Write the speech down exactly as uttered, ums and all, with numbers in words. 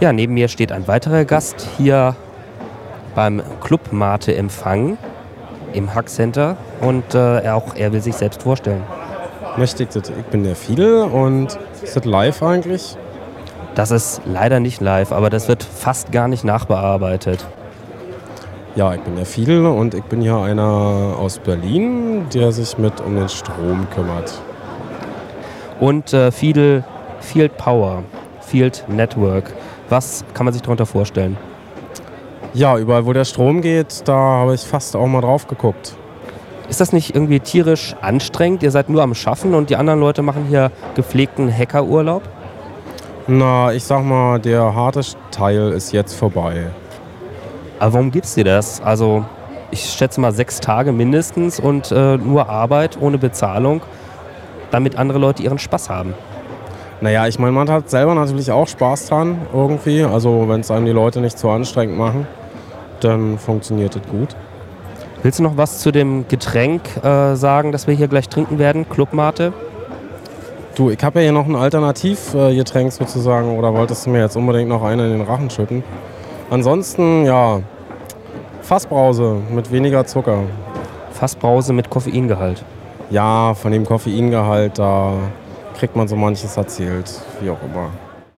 Ja, neben mir steht ein weiterer Gast hier beim Club Mate Empfang im Hack Center und äh, er auch er will sich selbst vorstellen. Mächtig, ich bin der Fidel und ist das live eigentlich? Das ist leider nicht live, aber das wird fast gar nicht nachbearbeitet. Ja, ich bin der Fidel und ich bin hier einer aus Berlin, der sich mit um den Strom kümmert. Und äh, Fidel, Field Power, Field Network, was kann man sich darunter vorstellen? Ja, überall wo der Strom geht, da habe ich fast auch mal drauf geguckt. Ist das nicht irgendwie tierisch anstrengend? Ihr seid nur am Schaffen und die anderen Leute machen hier gepflegten Hackerurlaub? Na, ich sag mal, der harte Teil ist jetzt vorbei. Aber warum gibt's dir das? Also ich schätze mal sechs Tage mindestens und äh, nur Arbeit ohne Bezahlung, damit andere Leute ihren Spaß haben. Naja, ich meine, man hat selber natürlich auch Spaß dran irgendwie. Also wenn es einem die Leute nicht zu anstrengend machen, dann funktioniert es gut. Willst du noch was zu dem Getränk äh, sagen, das wir hier gleich trinken werden, Club Mate? Du, ich habe ja hier noch ein Alternativgetränk sozusagen, oder wolltest du mir jetzt unbedingt noch einen in den Rachen schütten? Ansonsten, ja, Fassbrause mit weniger Zucker. Fassbrause mit Koffeingehalt. Ja, von dem Koffeingehalt, da kriegt man so manches erzählt, wie auch immer.